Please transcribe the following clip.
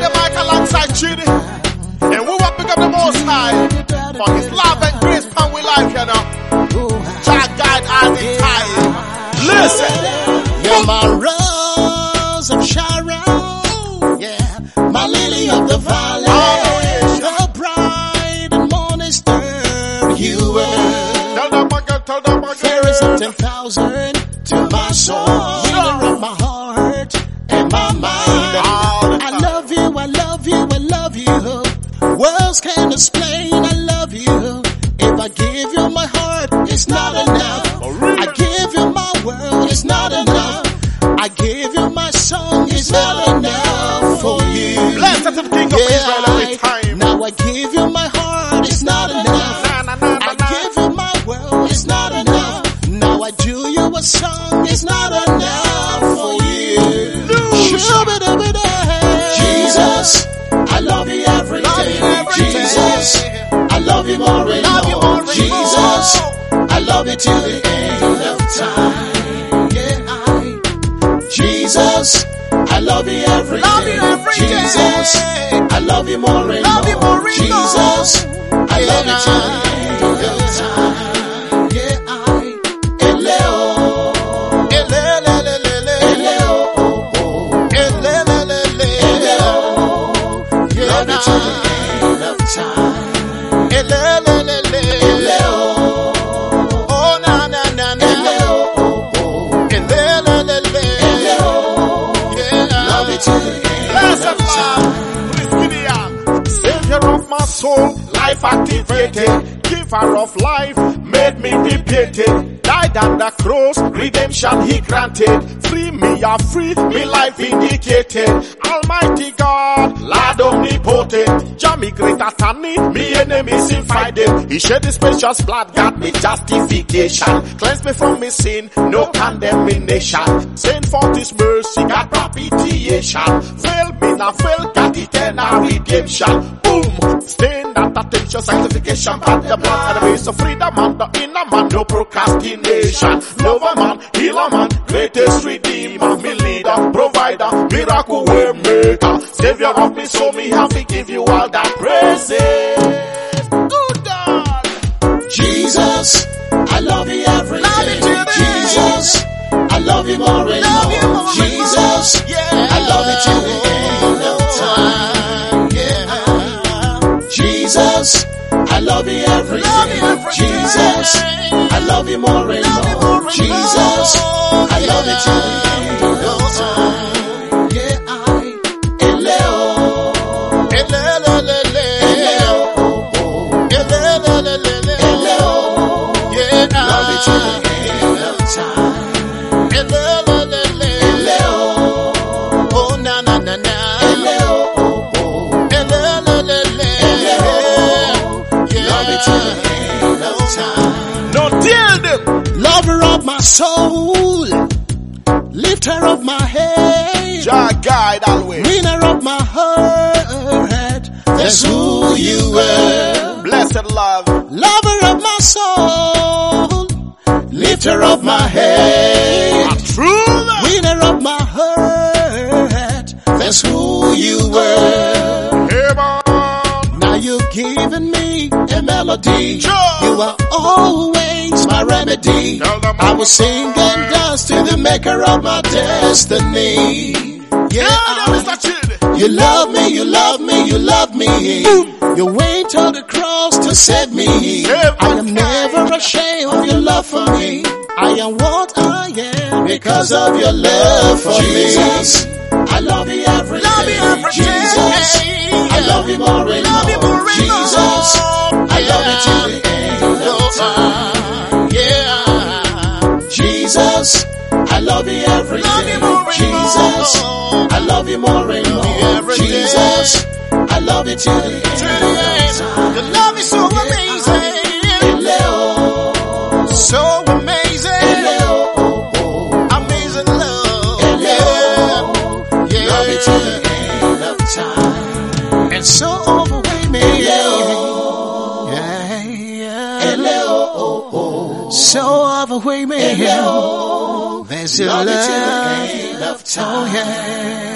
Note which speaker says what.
Speaker 1: the mic alongside Chidi. And we will pick up the Most High for His love and grace upon we life, you know. Jah guide all the time. Listen.
Speaker 2: You're my rose of Sharon, yeah, my lily of the valley, the bright and morning star. You were.
Speaker 1: Tell them again.
Speaker 2: There is a 10,000 to my soul, healer of my heart and my mind. I love you, I love you, I love you. Words can't explain, I love you. If I give you my heart, it's not enough. I give you my world, it's not enough. I give you my song, it's not enough for you.
Speaker 1: Blessed to the King of Israel every time.
Speaker 2: Now I give you my heart, it's not enough. I give you my world, it's not enough. Now I do you a song, it's not enough for you. Jesus, I love you every day. Jesus, I love you more and more. Jesus, I love you till the end of time. Jesus, I love you every day. Jesus, I love you more and more. Jesus, I love you till the end of time. Love you till the end of time.
Speaker 1: Oh na na na na.
Speaker 2: Love you till the end of time.
Speaker 1: Savior of my soul, life activated. Giver of life, made me repeated. Died on the cross, redemption He granted. Free me, are free, me life indicated. Almighty God, Lord omnipotent. Jah me greater than me enemies invited. He shed His precious blood, got me justification. Cleanse me from my sin, no condemnation. Send forth His mercy, got propitiation. Fail me, not fail, got eternal redemption. Boom, stand at attention, sanctification, by the blood and the ways of freedom and the inner man, no procrastination. Lover man, healer man, greatest redeemer, me leader, provider, miracle way maker, savior of me, so me have to give you all that praises. Good God.
Speaker 2: Jesus, I love you every day. Jesus, I love you more and more. Jesus, I love you till the end of time. Jesus, I love you every day. Jesus, I love you more and more. Jesus, I love you till the end of time. Love you till the end of time.
Speaker 1: Oh na na na na.
Speaker 2: Love you till the end of time.
Speaker 1: No, tell them.
Speaker 2: Lover of my soul, lifter of my head,
Speaker 1: Jah guide always.
Speaker 2: winner of my heart, that's who you were.
Speaker 1: Blessed love.
Speaker 2: Lover of my soul, lifter of my head,
Speaker 1: True love.
Speaker 2: winner of my heart, that's who you were.
Speaker 1: Hey, man.
Speaker 2: Now you've given me a melody.
Speaker 1: Sure.
Speaker 2: You are always my remedy.
Speaker 1: Tell them
Speaker 2: I will sing and dance to the maker of my destiny. You love me, you love me, you love me. You went to the cross to save me. I am never ashamed of your love for me. I am what I am because of your love for Jesus. I love you every day. Jesus, I love you more and more. Jesus, I love you till the end of time. Jesus, I love you every day. Jesus, I love you more and more. Jesus, I love you till the end of time.
Speaker 1: Your love is so amazing. So amazing. Amazing love.
Speaker 2: Love you till the end of time.
Speaker 1: And so overwhelming. So overwhelming. There's your love.
Speaker 2: Love you till the end of time.
Speaker 1: Oh yeah.